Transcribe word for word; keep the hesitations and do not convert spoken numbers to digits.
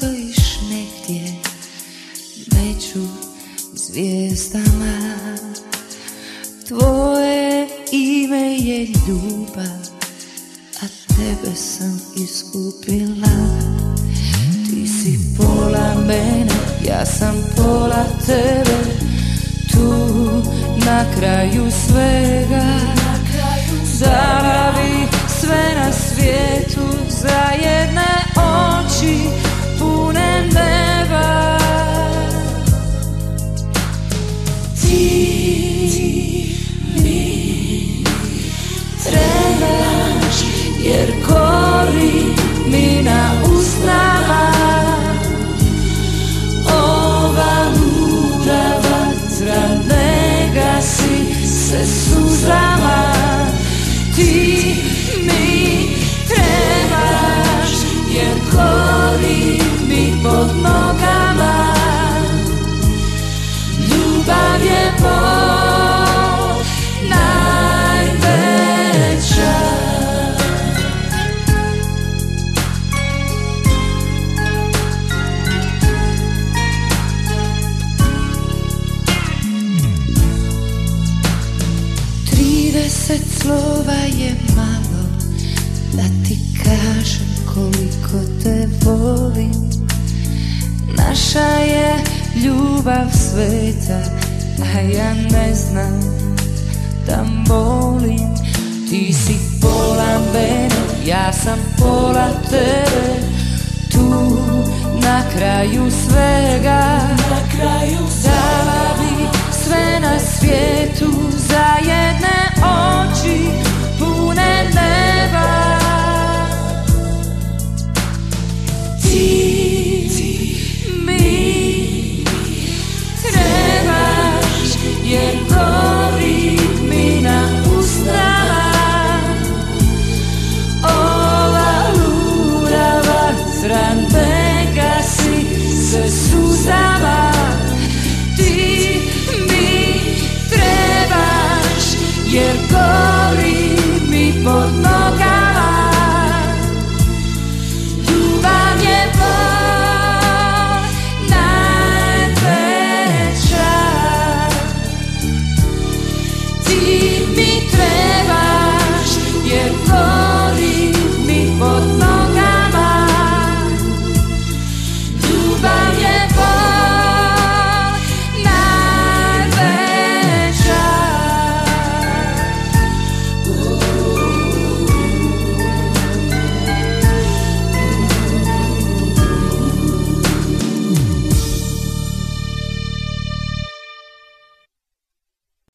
postojiš negdje među zvijezdama. Tvoje ime je ljubav, a tebe sam izgubila. Ti si pola mene, ja sam pola tebe. Tu na kraju svega dala bih sve na svijetu za jedne oči pune neba. Ti mi trebaš jer gori mi na usnama ova luda vatra, ne gasi se suzama. Ti mi trebaš jer gori mi pod nogama. Ljubav je bol najveća. Trideset slova je malo da ti kažem koliko te volim. Naša je ljubav sveta, a ja ne znam da molim. Ti si pola mene, ja sam pola tebe. Tu na kraju svega dala bi sve na svijetu za jedne oči pune neba. Ti mi trebaš jer gori mi na usnama ova luda vatra, ne gasi se suzama.